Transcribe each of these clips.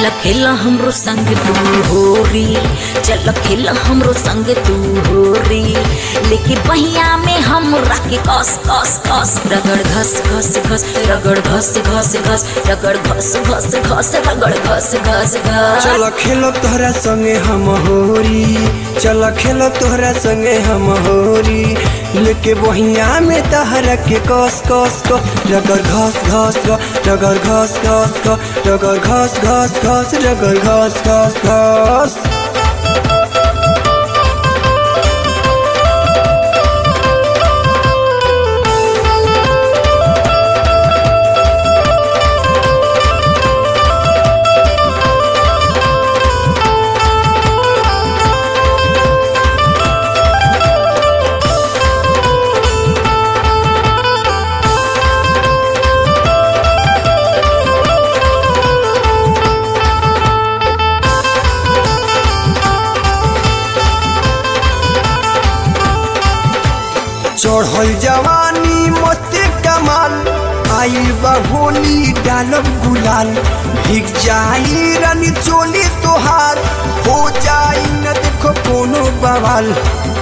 चल खेल हमरो संग तू होरी, चल खेल हमरो संग तू होरी, लेके बहिया में हम राके कस कस कस, रगड़ घस घस घस, रगड़ घस घस घस, रगड़ घस घस घस, रगड़ घस घस घस। चल खेलो तोहरा संगे हम होरी, चल खेलो तोहरा संगे हम होरी, लेके बहिया में तहरा के कस कस कस, रगड़ घस घस घस, रगड़ घस घस घस, रगड़ घस घस घस, रगड़ घस घस घस। चढ़ल जवानी मस्ती कमाल, आइल बा होली डालब गुलाल, भीग जाई रानी चोली तोहार, हो जाई न देखो कोनो बवाल।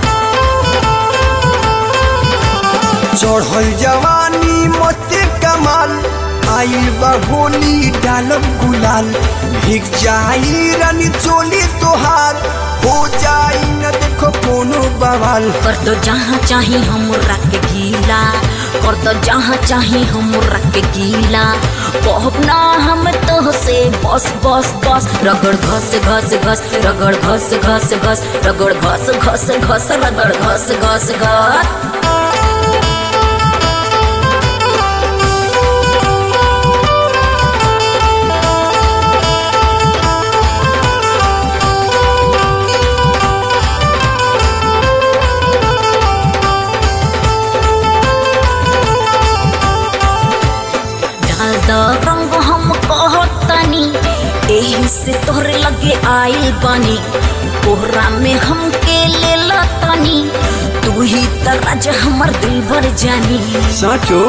चढ़ल जवानी मस्ती कमाल, आइल बा होली डालब गुलाल, भीग जाई रानी चोली तोहार, हो जाई न देखो कोनो बवाल। कर दो जहाँ चाही हम रख के गीला, कर दो जहाँ चाही हम रख के गीला, कहब ना हम तो से बस बस बस, रगड़ घस घस घस, रगड़ घस घस घस, रगड़ घस घस घस, रगड़ घस घस घस। रंग हम कहतनी एही से तोहरे लगे आइल बानी, कोहरा में हम के ले लतनी, तू ही तराज हमर दिल भर जानी। साचो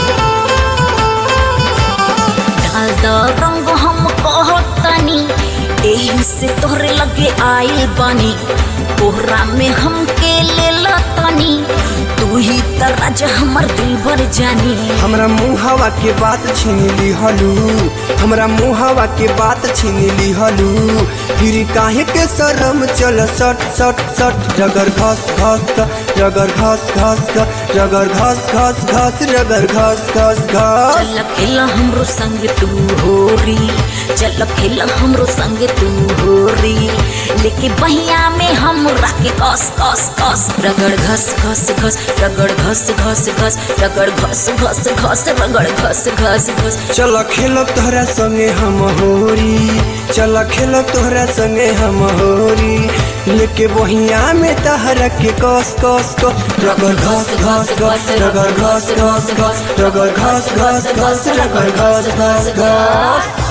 डाल द रंग हम कहतनी एही से तोहरे लगे आइल बानी, कोहरा में हम के ले लतनी, तू ही तराज हमर दिल भर जानी। हमरा मुहावा के बात छीन ली हलू, हमरा मुहावा के बात छीन ली हलू, फिर काहे के शरम चल सट सट सट, रगड़ घस घस घस, रगड़ घस घस घस, रगड़ घस घस घस, रगड़ घस घस घस। चल खेल हमरो संग तू होरी, चल खेल हमरो संग तू होरी, लेके बहिया में हम राके कस कस कस, रगड़ घस घस घस, रगड़ घस घस घस, रगड़ घस घस घस, रगड़ घस घस घस। चल खेलो तोहरा संगे हम होरी, चल खेलो तोहरा संगे हम होरी, लेके बहिया में तहरा के कस कस कस, रगड़ घस घस घस, रगड़ घस घस घस, रगड़ घस घस घस, रगड़ घस घस घस।